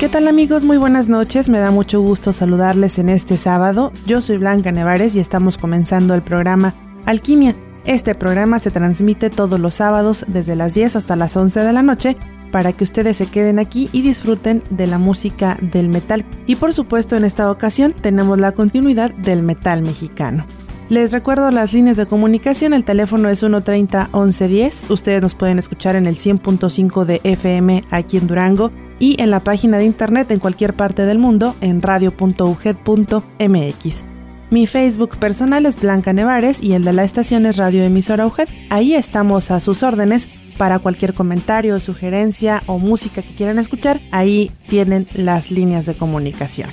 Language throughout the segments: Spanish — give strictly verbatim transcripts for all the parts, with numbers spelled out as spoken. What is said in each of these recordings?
tal amigos? Muy buenas noches, me da mucho gusto saludarles en este sábado. Yo soy Blanca Nevares y estamos comenzando el programa Alquimia. Este programa se transmite todos los sábados desde las diez hasta las once de la noche para que ustedes se queden aquí y disfruten de la música del metal. Y por supuesto en esta ocasión tenemos la continuidad del metal mexicano. Les recuerdo las líneas de comunicación, el teléfono es uno treinta, once diez, ustedes nos pueden escuchar en el cien punto cinco de F M aquí en Durango y en la página de internet en cualquier parte del mundo en radio punto u g e d punto m x. Mi Facebook personal es Blanca Nevares y el de la estación es Radio Emisora U G E D. Ahí estamos a sus órdenes para cualquier comentario, sugerencia o música que quieran escuchar. Ahí tienen las líneas de comunicación.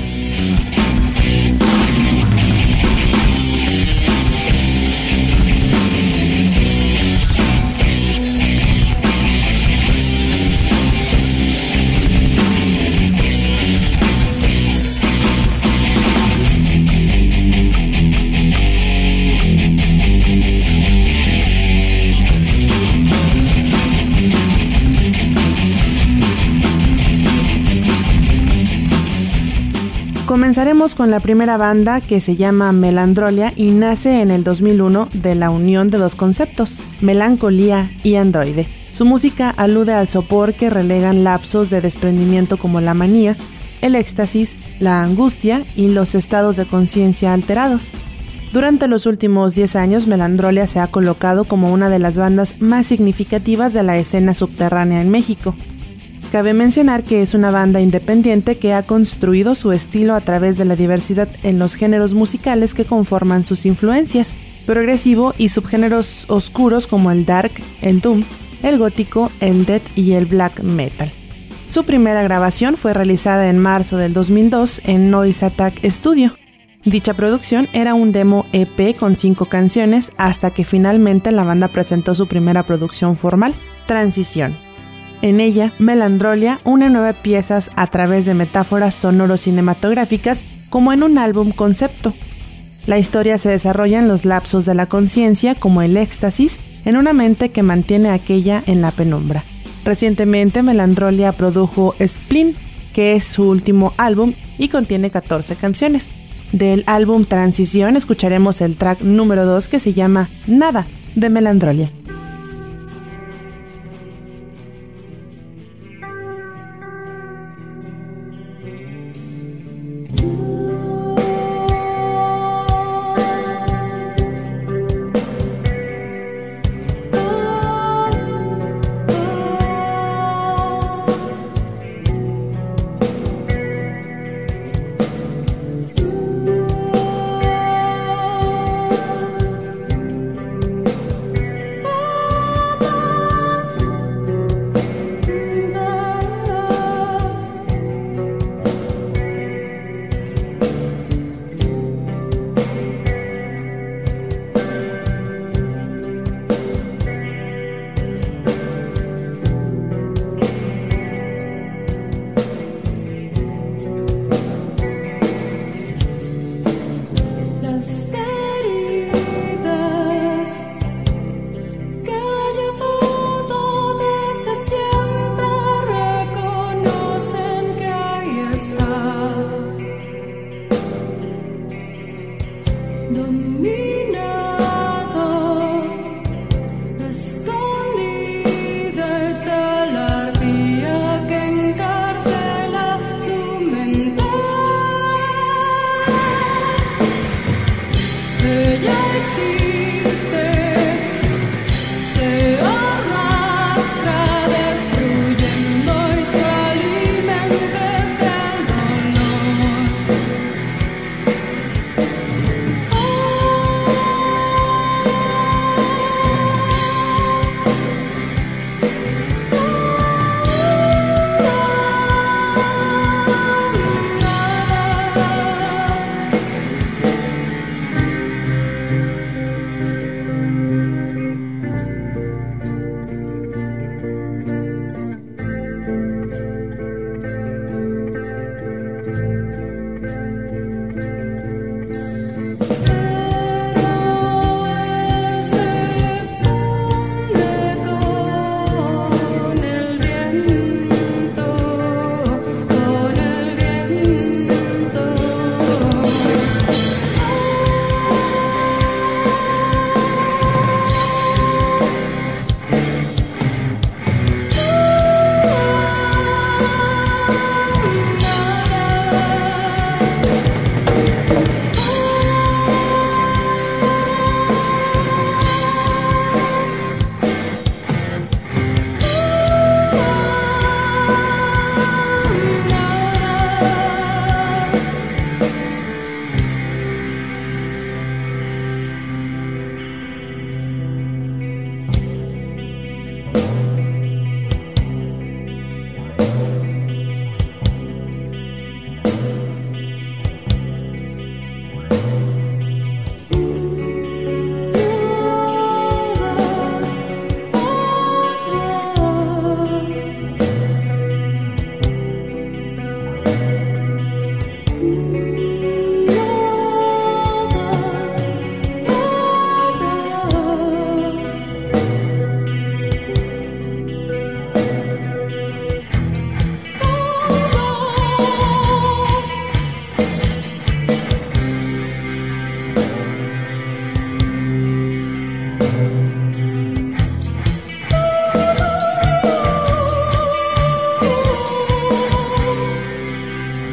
Comenzaremos con la primera banda, que se llama Melandrolia y nace en el dos mil uno de la unión de dos conceptos, melancolía y androide. Su música alude al sopor que relegan lapsos de desprendimiento como la manía, el éxtasis, la angustia y los estados de conciencia alterados. Durante los últimos diez años, Melandrolia se ha colocado como una de las bandas más significativas de la escena subterránea en México. Cabe mencionar que es una banda independiente que ha construido su estilo a través de la diversidad en los géneros musicales que conforman sus influencias, progresivo y subgéneros oscuros como el dark, el doom, el gótico, el death y el black metal. Su primera grabación fue realizada en marzo del dos mil dos en Noise Attack Studio. Dicha producción era un demo E P con cinco canciones hasta que finalmente la banda presentó su primera producción formal, Transición. En ella, Melandrolia une nueve piezas a través de metáforas sonoro-cinematográficas como en un álbum concepto. La historia se desarrolla en los lapsos de la conciencia como el éxtasis en una mente que mantiene a aquella en la penumbra. Recientemente, Melandrolia produjo Spleen, que es su último álbum y contiene catorce canciones. Del álbum Transición escucharemos el track número dos que se llama Nada, de Melandrolia.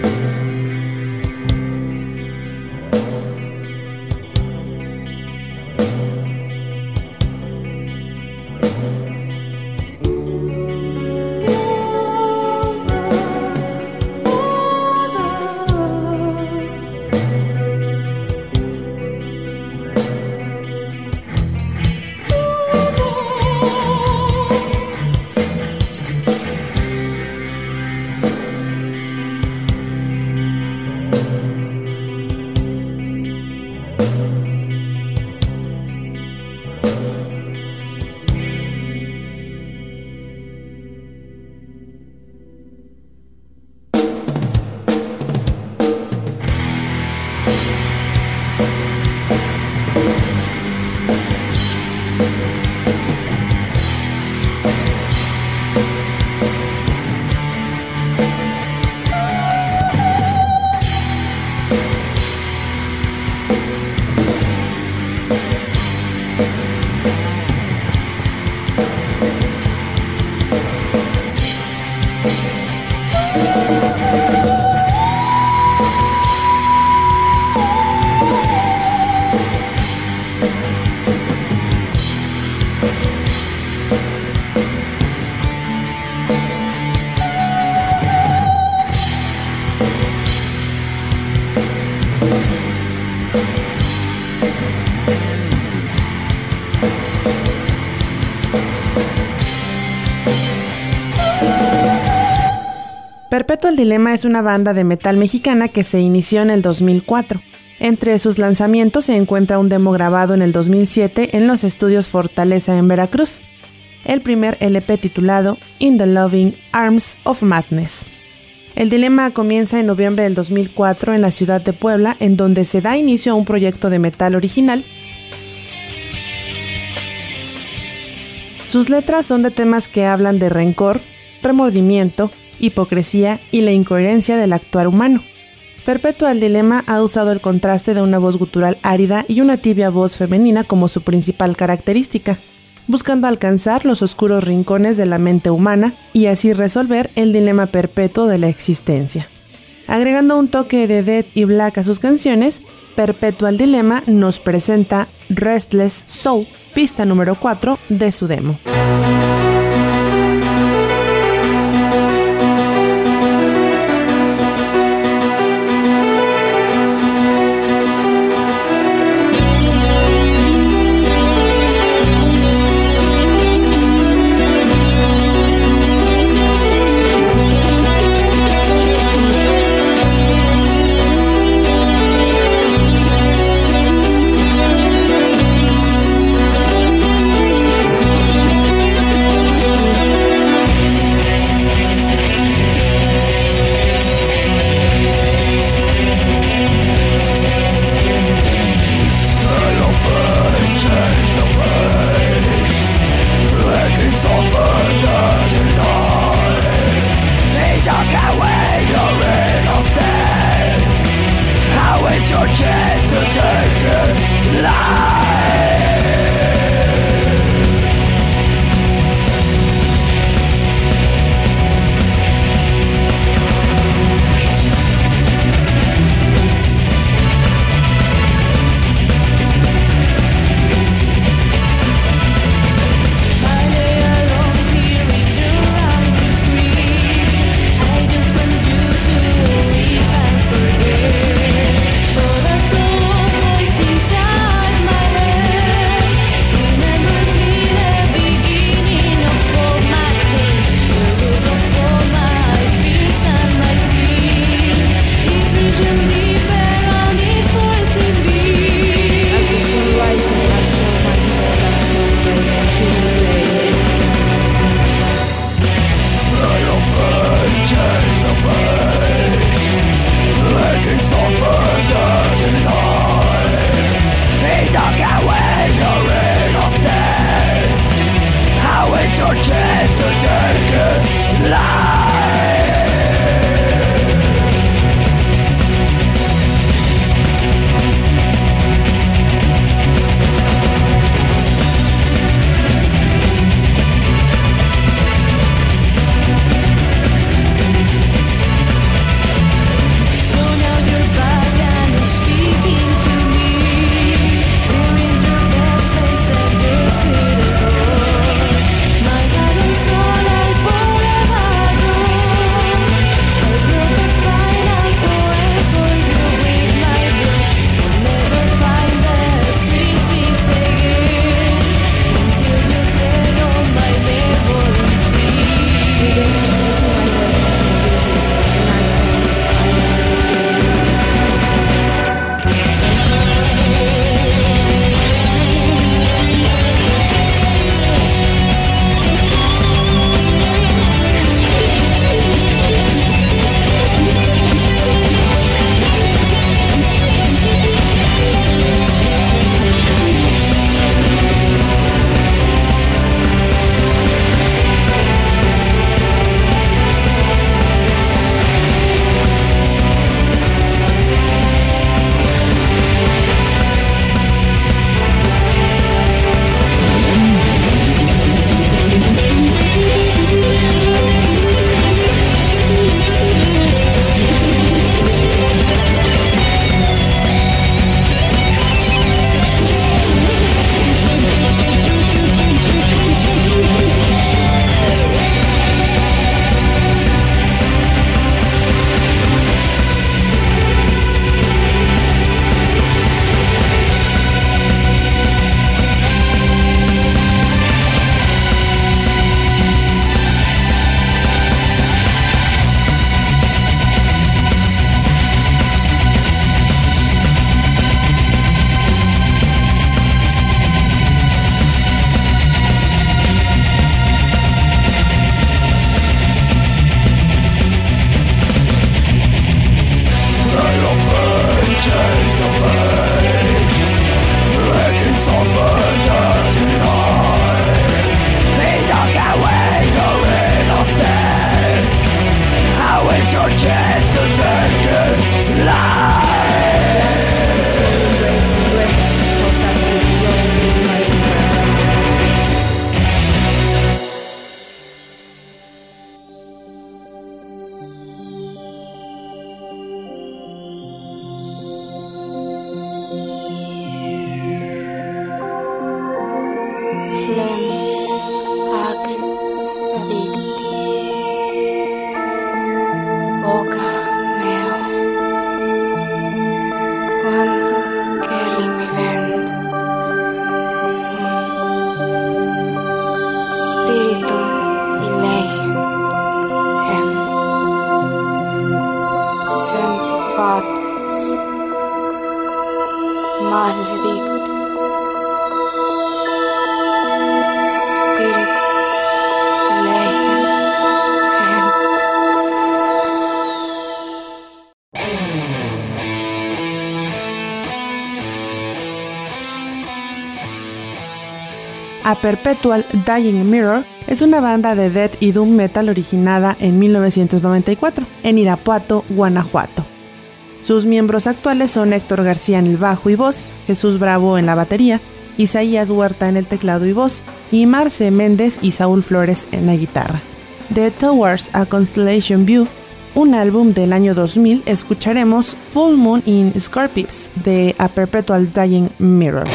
Perpetuo el Dilema es una banda de metal mexicana que se inició en el dos mil cuatro. Entre sus lanzamientos se encuentra un demo grabado en el dos mil siete en los estudios Fortaleza en Veracruz, el primer L P titulado In the Loving Arms of Madness. El Dilema comienza en noviembre del dos mil cuatro en la ciudad de Puebla, en donde se da inicio a un proyecto de metal original. Sus letras son de temas que hablan de rencor, remordimiento, hipocresía y la incoherencia del actuar humano. Perpetuo el Dilema ha usado el contraste de una voz gutural árida y una tibia voz femenina como su principal característica, buscando alcanzar los oscuros rincones de la mente humana y así resolver el dilema perpetuo de la existencia. Agregando un toque de death y black a sus canciones, Perpetuo el Dilema nos presenta Restless Soul, pista número cuatro de su demo. A Perpetual Dying Mirror es una banda de death y doom metal originada en mil novecientos noventa y cuatro en Irapuato, Guanajuato. Sus miembros actuales son Héctor García en el bajo y voz, Jesús Bravo en la batería, Isaías Huerta en el teclado y voz, y Marce Méndez y Saúl Flores en la guitarra. De Towards a Constellation View, un álbum del año dos mil, escucharemos Full Moon in Scorpius de A Perpetual Dying Mirror.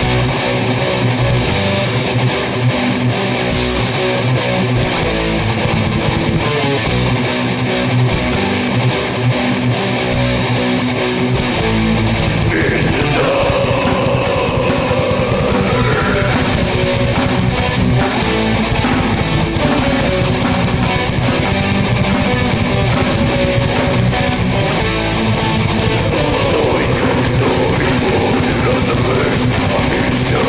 Ambition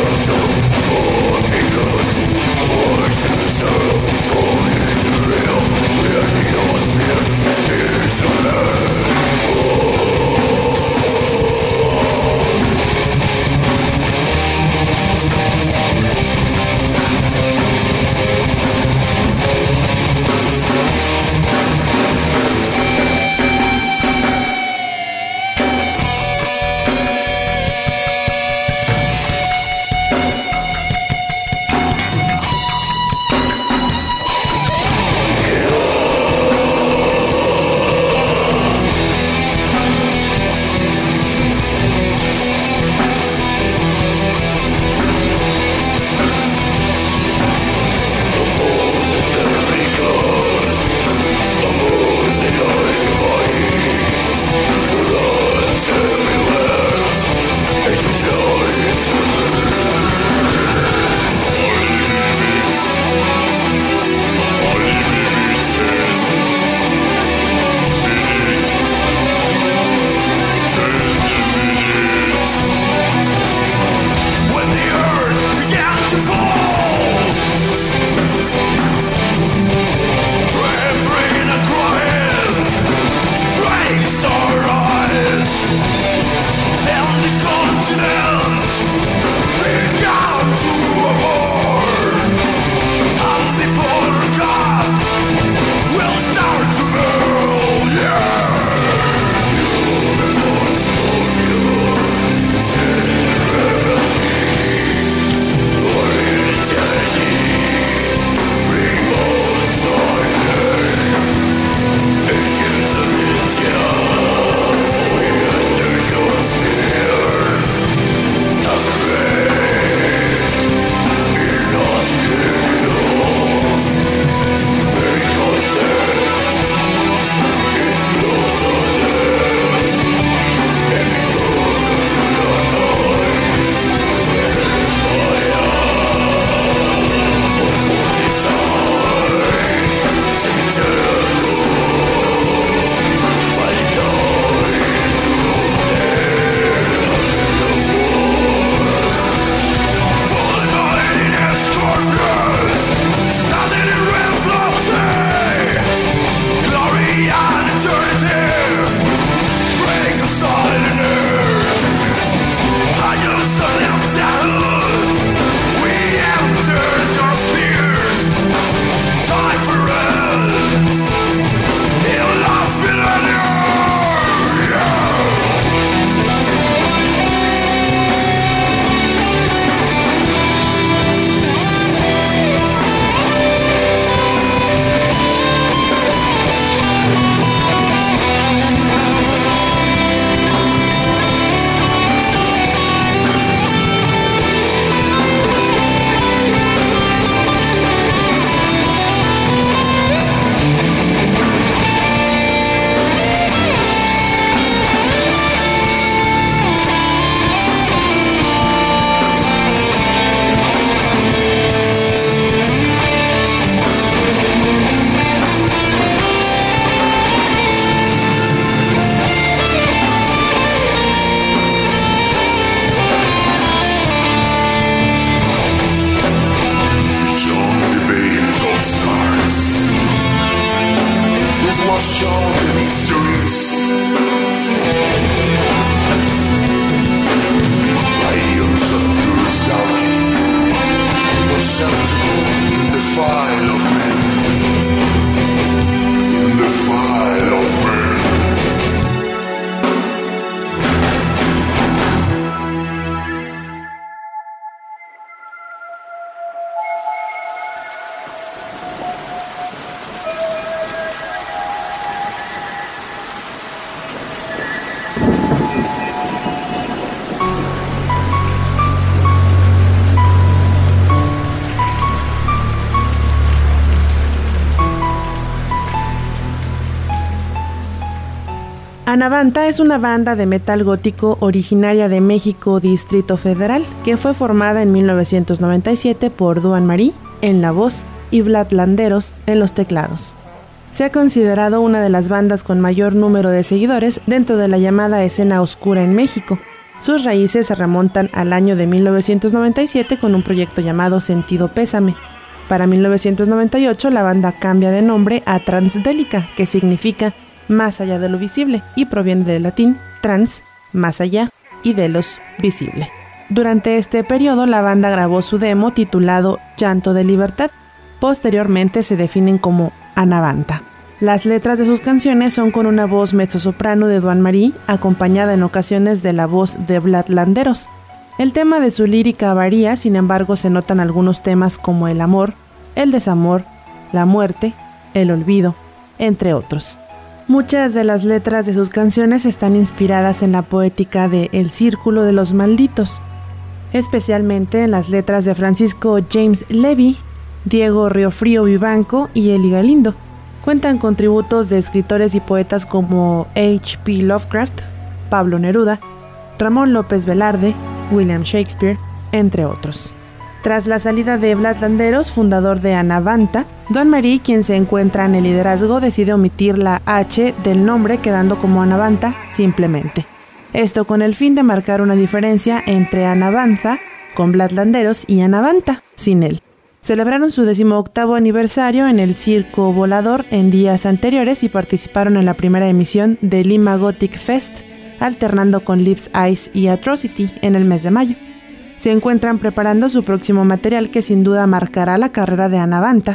Anavanta es una banda de metal gótico originaria de México, Distrito Federal, que fue formada en mil novecientos noventa y siete por Duan Marie en la voz y Vlad Landeros en los teclados. Se ha considerado una de las bandas con mayor número de seguidores dentro de la llamada escena oscura en México. Sus raíces se remontan al año de mil novecientos noventa y siete con un proyecto llamado Sentido Pésame. Para mil novecientos noventa y ocho la banda cambia de nombre a Transdélica, que significa más allá de lo visible, y proviene del latín trans, más allá, y delos, visible. Durante este periodo la banda grabó su demo titulado Llanto de Libertad. Posteriormente se definen como Anavanta. Las letras de sus canciones son con una voz mezzosoprano de Duan Marie, acompañada en ocasiones de la voz de Vlad Landeros. El tema de su lírica varía, sin embargo se notan algunos temas como el amor, el desamor, la muerte, el olvido, entre otros. Muchas de las letras de sus canciones están inspiradas en la poética de El Círculo de los Malditos, especialmente en las letras de Francisco James Levy, Diego Riofrío Vivanco y Eli Galindo. Cuentan con tributos de escritores y poetas como H P Lovecraft, Pablo Neruda, Ramón López Velarde, William Shakespeare, entre otros. Tras la salida de Vlad Landeros, fundador de Anavanta, Duan Marie, quien se encuentra en el liderazgo, decide omitir la H del nombre, quedando como Anavanta simplemente. Esto con el fin de marcar una diferencia entre Anavanta, con Vlad Landeros, y Anavanta, sin él. Celebraron su decimoctavo aniversario en el Circo Volador en días anteriores y participaron en la primera emisión de Lima Gothic Fest, alternando con Lips, Eyes y Atrocity en el mes de mayo. Se encuentran preparando su próximo material que sin duda marcará la carrera de Anavanta.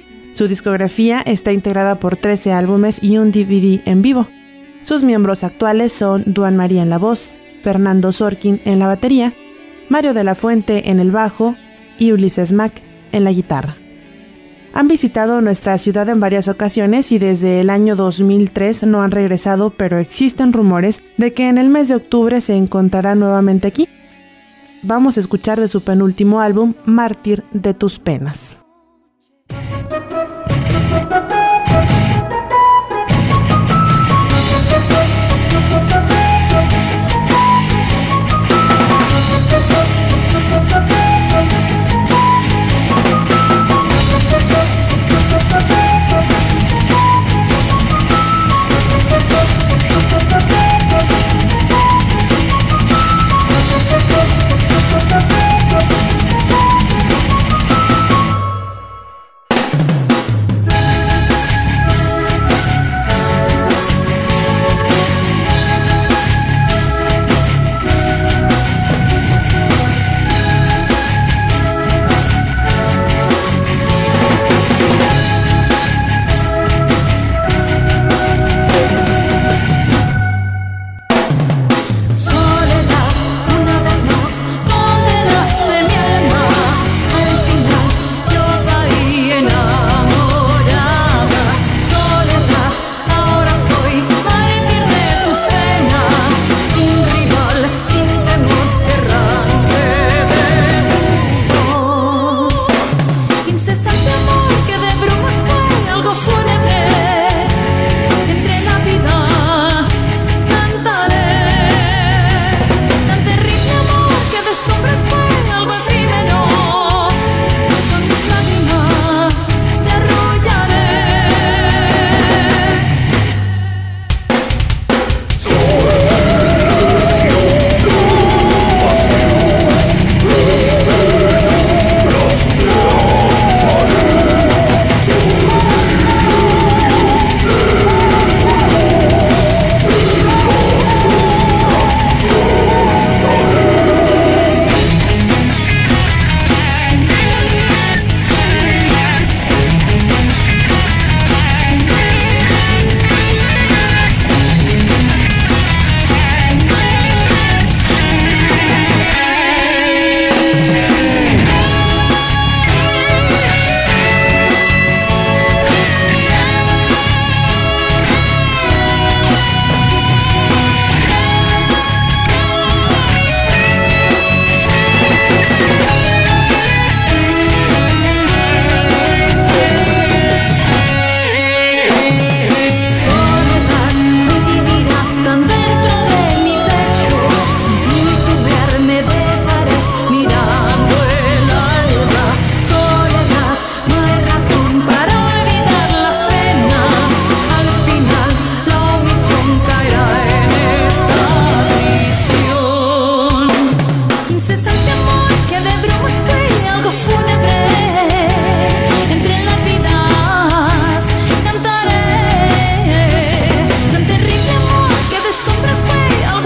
Su discografía está integrada por trece álbumes y un D V D en vivo. Sus miembros actuales son Duan Marie en la voz, Fernando Sorkin en la batería, Mario de la Fuente en el bajo y Ulises Mack en la guitarra. Han visitado nuestra ciudad en varias ocasiones y desde el año dos mil tres no han regresado, pero existen rumores de que en el mes de octubre se encontrarán nuevamente aquí. Vamos a escuchar de su penúltimo álbum, Mártir de tus penas. de mi pecho, sentir que verme dejarás mirando el alba. Soledad, no hay razón para olvidar las penas. Al final la omisión caerá en esta prisión. Incesante amor que de brumas fue algo fúnebre. Entre lápidas cantaré. Tan terrible amor que de sombras fue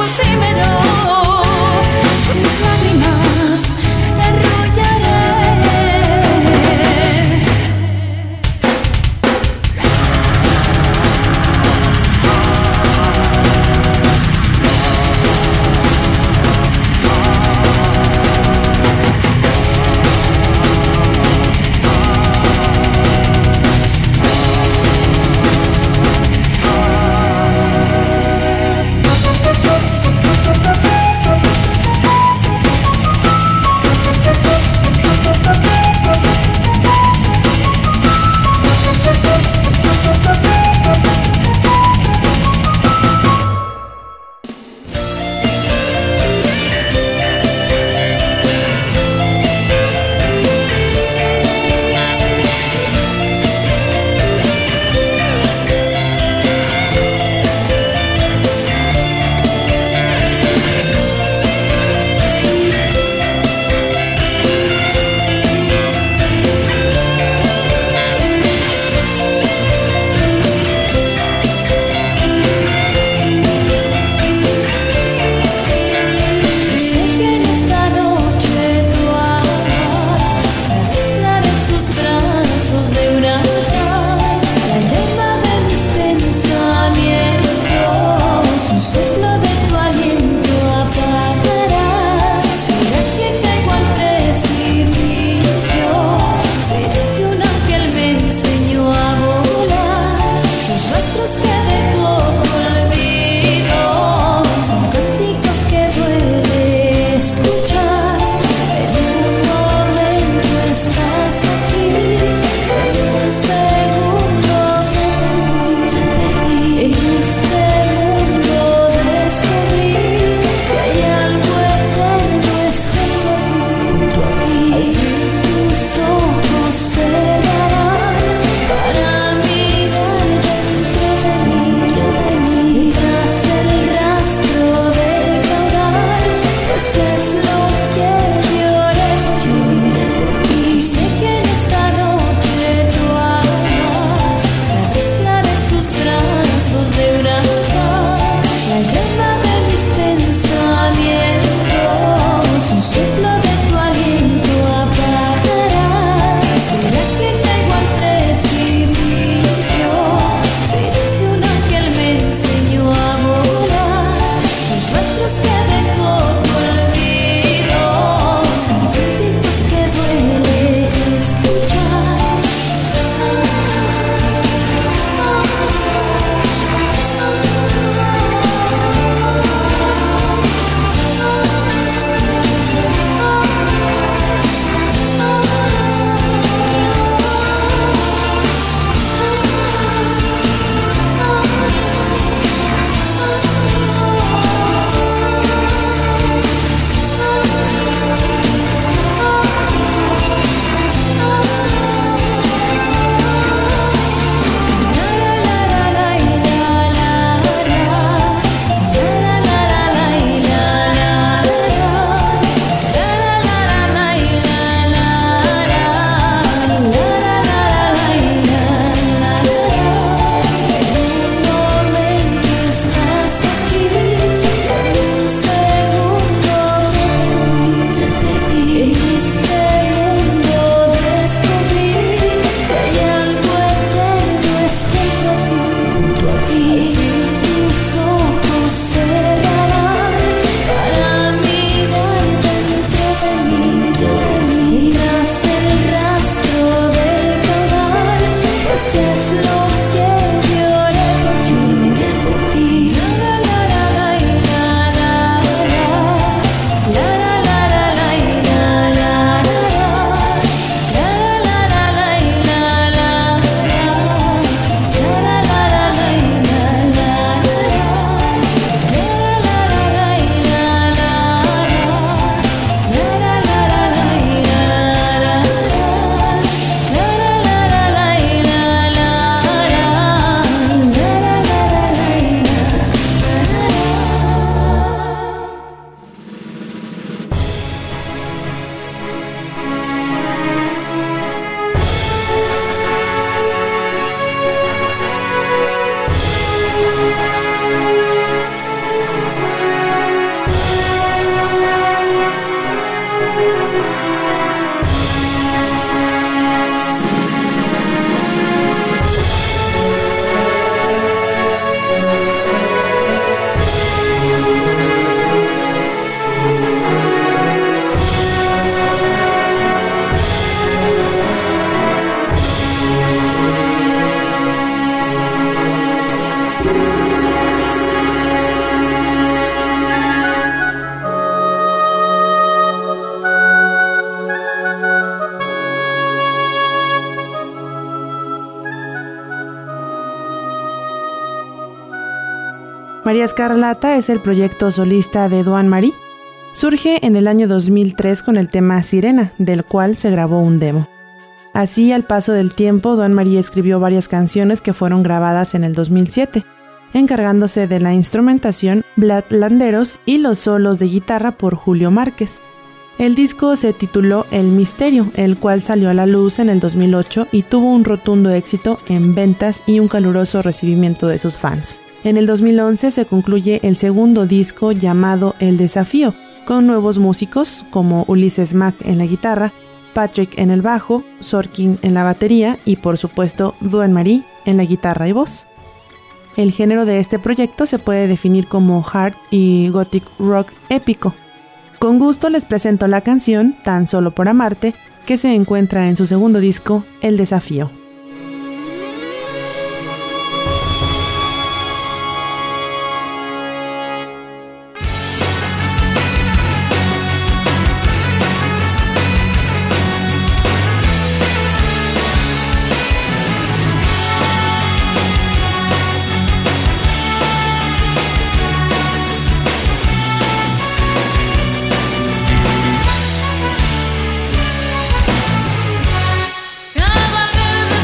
María Escarlata es el proyecto solista de Duane Marie. Surge en el año dos mil tres con el tema Sirena, del cual se grabó un demo. Así, al paso del tiempo, Duane Marie escribió varias canciones que fueron grabadas en el dos mil siete, encargándose de la instrumentación Vlad Landeros y los solos de guitarra por Julio Márquez. El disco se tituló El Misterio, el cual salió a la luz en el dos mil ocho y tuvo un rotundo éxito en ventas y un caluroso recibimiento de sus fans. En el dos mil once se concluye el segundo disco llamado El Desafío, con nuevos músicos como Ulises Mack en la guitarra, Patrick en el bajo, Sorkin en la batería y por supuesto Duane Marie en la guitarra y voz. El género de este proyecto se puede definir como hard y gothic rock épico. Con gusto les presento la canción Tan Solo por Amarte, que se encuentra en su segundo disco, El Desafío. Cabalgando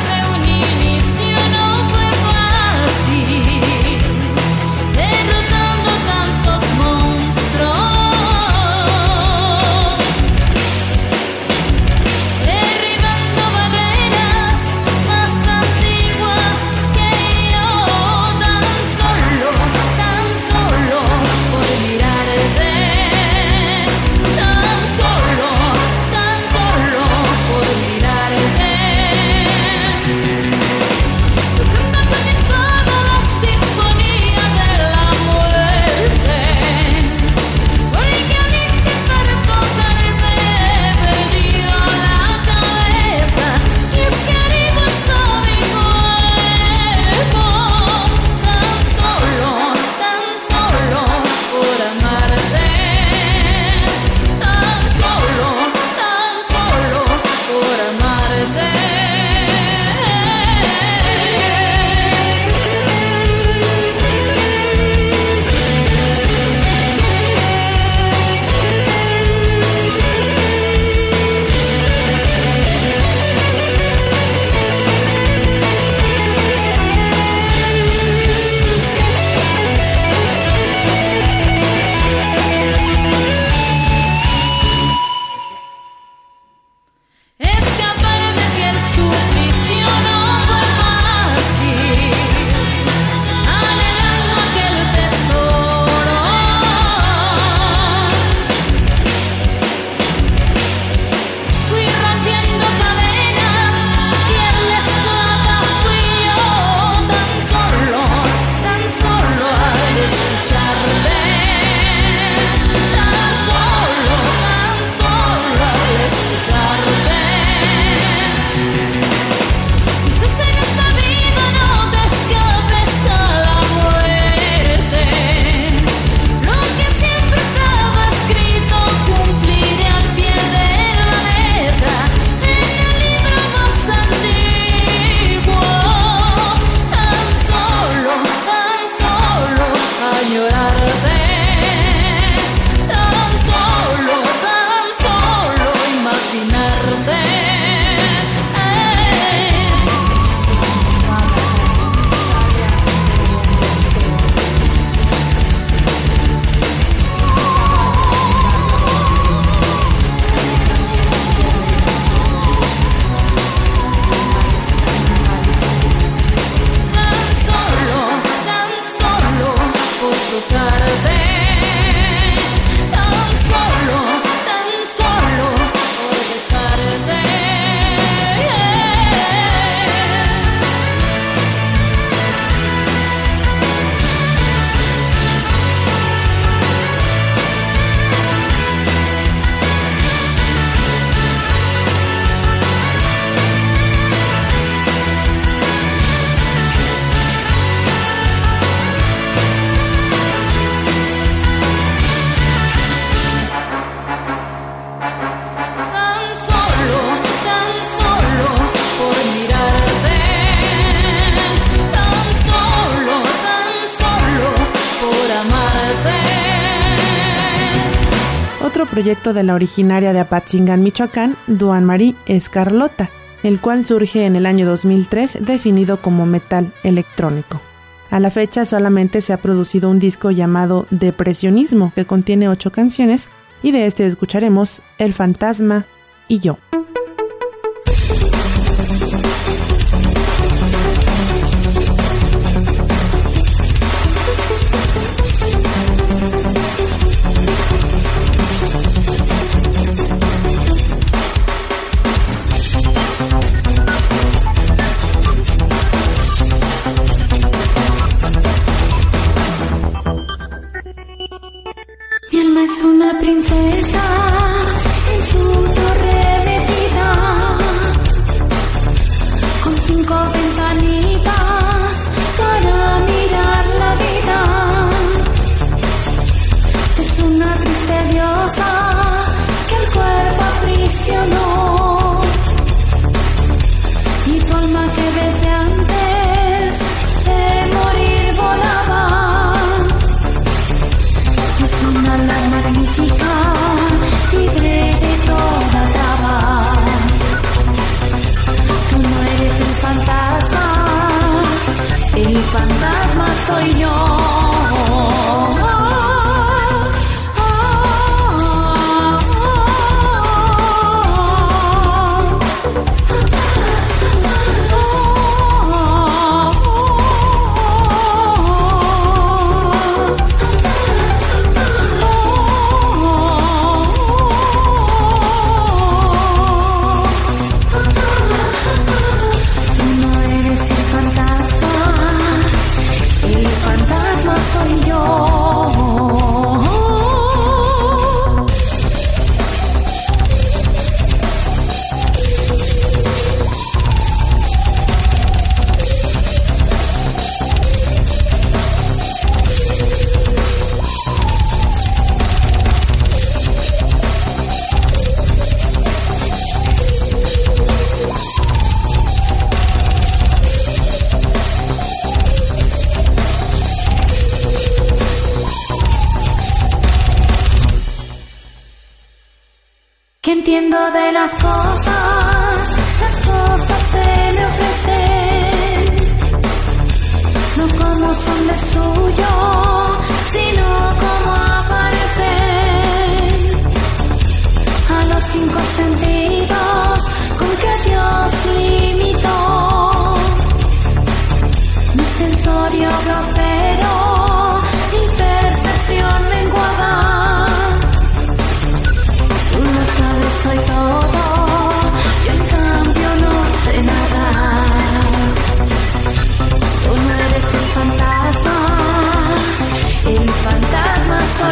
otro proyecto de la originaria de Apatzingán, Michoacán, Duan Marie Escarlota, el cual surge en el año dos mil tres definido como metal electrónico. A la fecha solamente se ha producido un disco llamado Depresionismo, que contiene ocho canciones, y de este escucharemos El Fantasma y Yo. Es una princesa en su torre metida, con cinco ventanitas para mirar la vida. Es una triste diosa que el cuerpo aprisionó, y tu alma que desde antes de morir volaba. Es una alma magnífica, libre de toda traba. Tú no eres el fantasma, el fantasma soy yo. Que entiendo de las cosas, las cosas se me ofrecen, no como son de suyo, sino como aparecen. A los cinco sentidos con que Dios limitó mi sensorio grosero y percepción menguada. Tú lo sabes, soy todo, yo en cambio no sé nada. Tú no eres el fantasma, el fantasma soy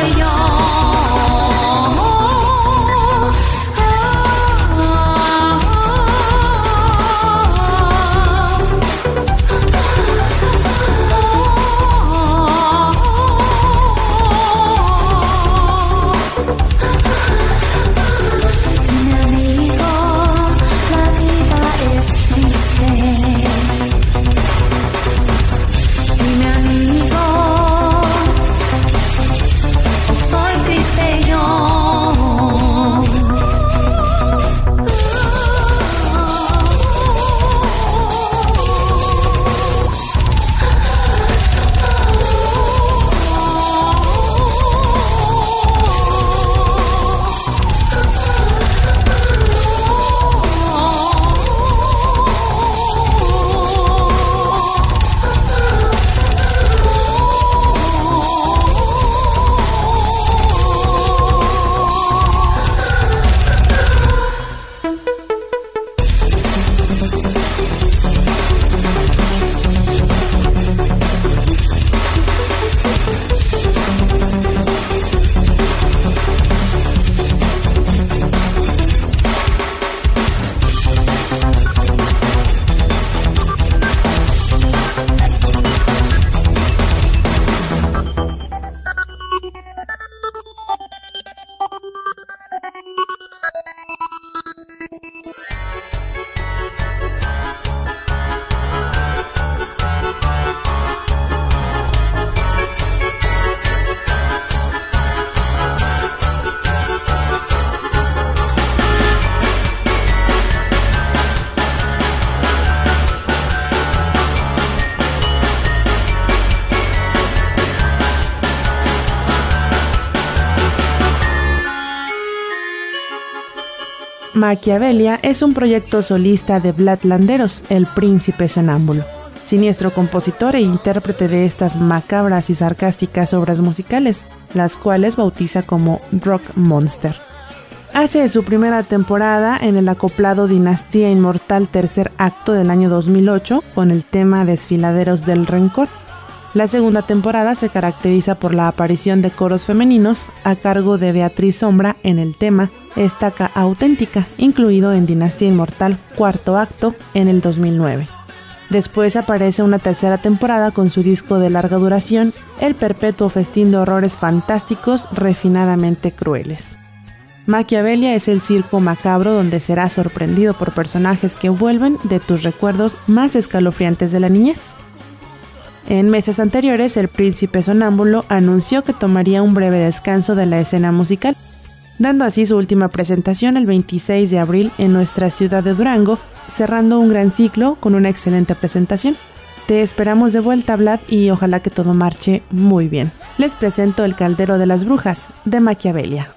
Machiavelia es un proyecto solista de Vlad Landeros, el príncipe sonámbulo, siniestro compositor e intérprete de estas macabras y sarcásticas obras musicales, las cuales bautiza como Rock Monster. Hace su primera temporada en el acoplado Dinastía Inmortal tercer acto del año dos mil ocho con el tema Desfiladeros del Rencor. La segunda temporada se caracteriza por la aparición de coros femeninos a cargo de Beatriz Sombra en el tema Estaca Auténtica, incluido en Dinastía Inmortal cuarto acto en el dos mil nueve. Después aparece una tercera temporada con su disco de larga duración, El perpetuo festín de horrores fantásticos refinadamente crueles. Machiavelia es el circo macabro donde serás sorprendido por personajes que vuelven de tus recuerdos más escalofriantes de la niñez. En meses anteriores, el príncipe sonámbulo anunció que tomaría un breve descanso de la escena musical, dando así su última presentación el veintiséis de abril en nuestra ciudad de Durango, cerrando un gran ciclo con una excelente presentación. Te esperamos de vuelta, Vlad, y ojalá que todo marche muy bien. Les presento El Caldero de las Brujas, de Machiavelia.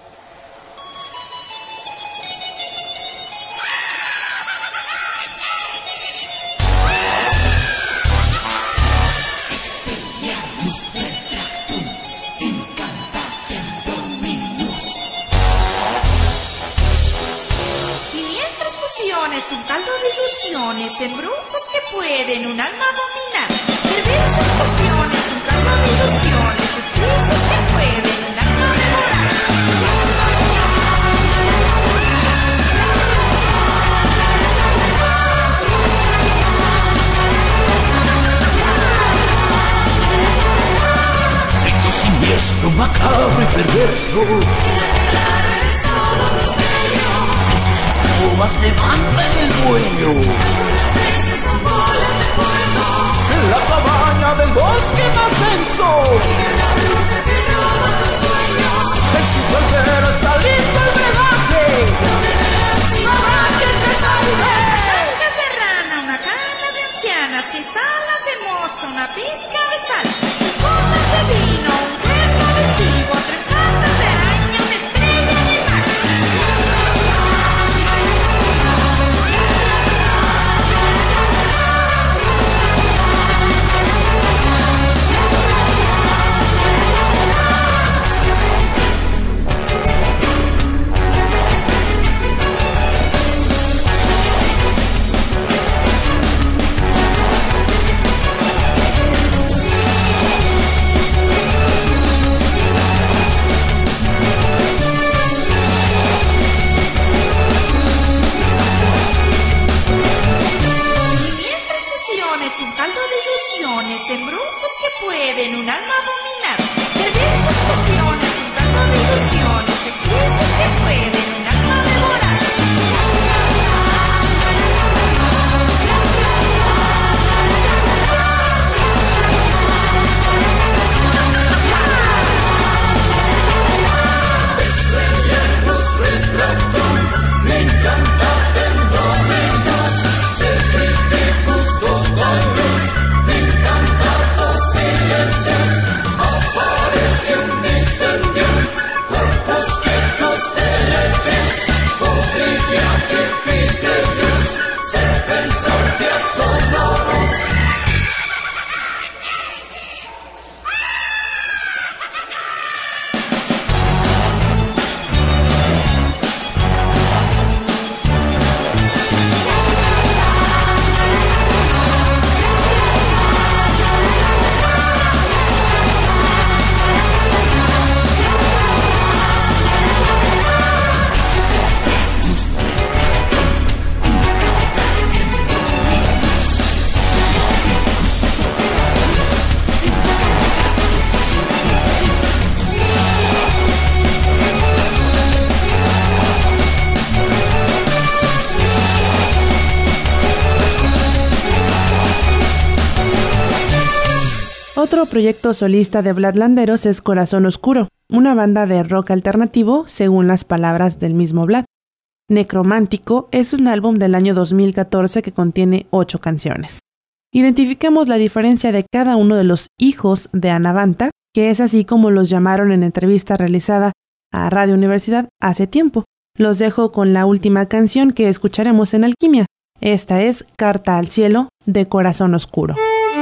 Un caldo de ilusiones, en brujos que pueden un alma dominar. Perversas pociones, un caldo de ilusiones, hechizos que pueden un alma devorar. Rito siniestro, macabro y perverso. Levantan el vuelo. En la cabaña del bosque más denso. El caldero está listo el brebaje. Para que te salve. Sacas de rana, una cana de anciana, seis alas de mosca, una pizca de sal, tres copas de vino, un cuerno de chivo, tres patas de araña, una estrella de mar. Un caldo de ilusiones, en brujos que pueden un alma dominar. Perversas pociones, un caldo de ilusiones, hechizos que pueden un alma devorar. Otro proyecto solista de Vlad Landeros es Corazón Oscuro, una banda de rock alternativo según las palabras del mismo Vlad. Necromántico es un álbum del año dos mil catorce que contiene ocho canciones. Identifiquemos la diferencia de cada uno de los hijos de Anabanta, que es así como los llamaron en entrevista realizada a Radio Universidad hace tiempo. los dejo con la última canción que escucharemos en Alquimia. Esta es Carta al Cielo, de Corazón Oscuro.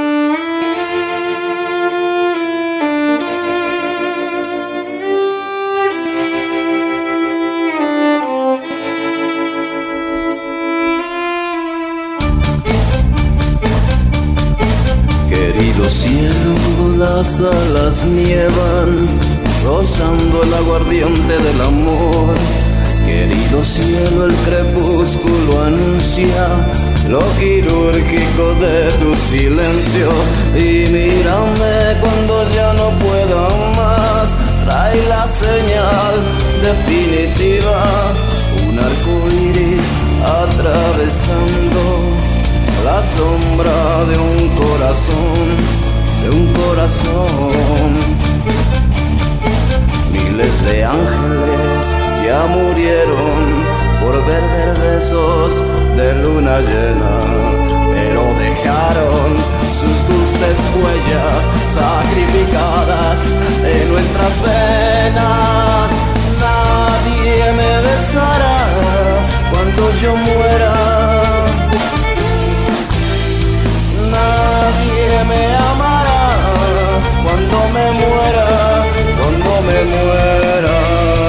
Querido cielo, las alas nievan, rozando el aguardiente del amor. Querido cielo, el crepúsculo anuncia lo quirúrgico de tu silencio. Y mírame cuando ya no pueda más, trae la señal definitiva, un arco iris atravesando la sombra de un corazón, de un corazón. Miles de ángeles ya murieron por ver besos de luna llena, pero dejaron sus dulces huellas sacrificadas en nuestras venas. Nadie me besará cuando yo muera, nadie me amará cuando me muera, cuando me muera.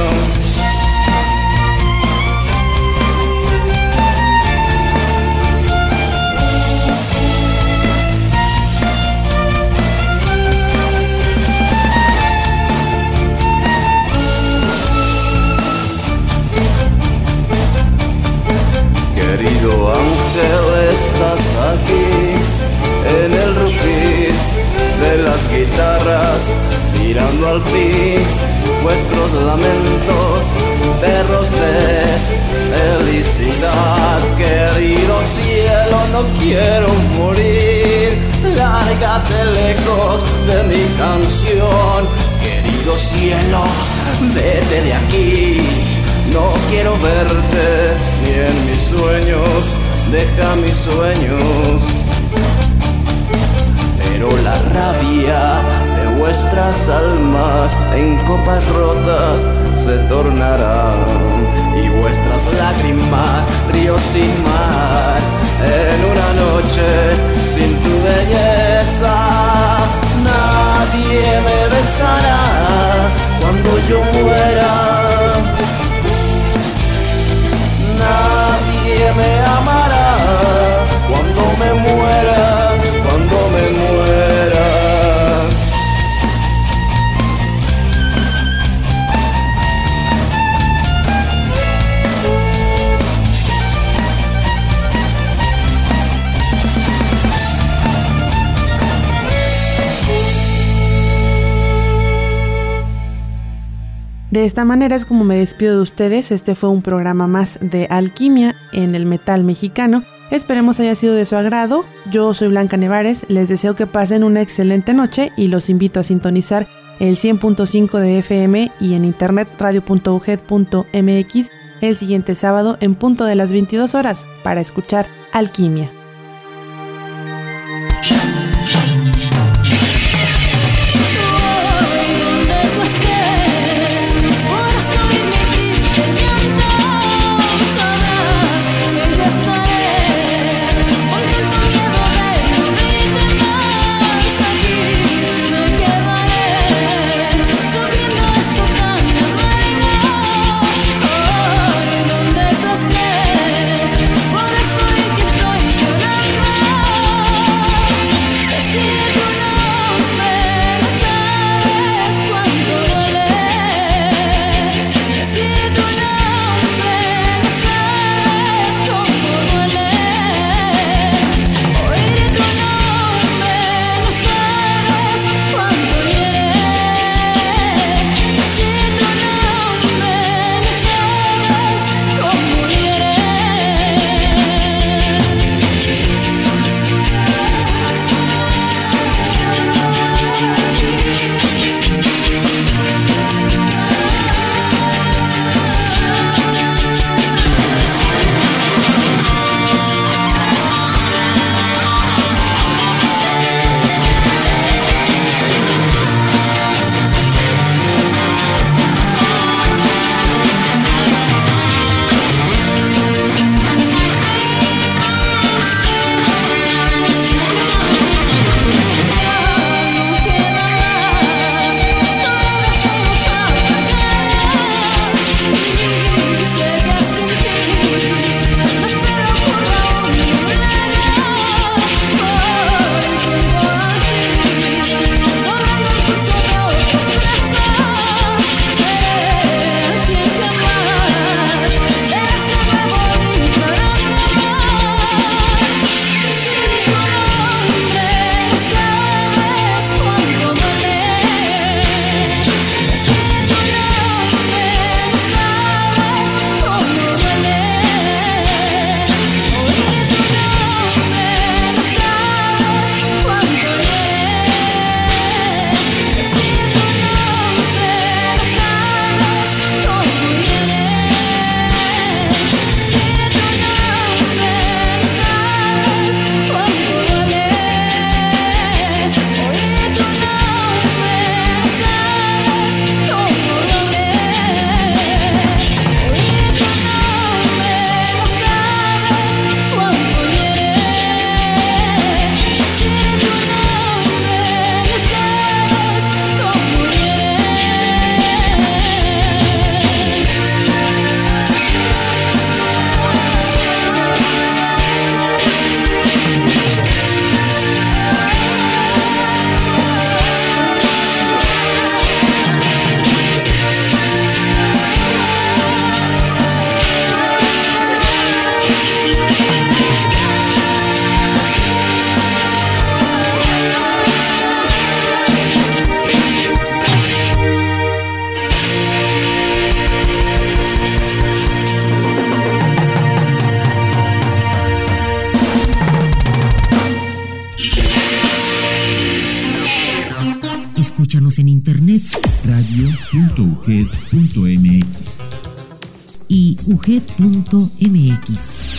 Querido ángel, estás aquí en el rugir de las guitarras, mirando al fin vuestros lamentos, perros de felicidad. Querido cielo, no quiero morir, lárgate lejos de mi canción. Querido cielo, vete de aquí, no quiero verte ni en mis sueños, deja mis sueños. Pero la rabia de vuestras almas en copas rotas se tornarán, y vuestras lágrimas ríos sin mar, en una noche sin tu belleza. Nadie me besará cuando yo muera, nadie me amará cuando me muera, cuando me muera. De esta manera es como me despido de ustedes. Este fue un programa más de Alquimia en el metal mexicano. Esperemos haya sido de su agrado. Yo soy Blanca Nevares, les deseo que pasen una excelente noche y los invito a sintonizar el cien punto cinco de F M y en internet radio punto u g e d punto m x el siguiente sábado en punto de las veintidós horas para escuchar Alquimia. Por eso es que estoy llorando. Escúchanos en internet radio punto u g e d punto m x y u g e d punto m x.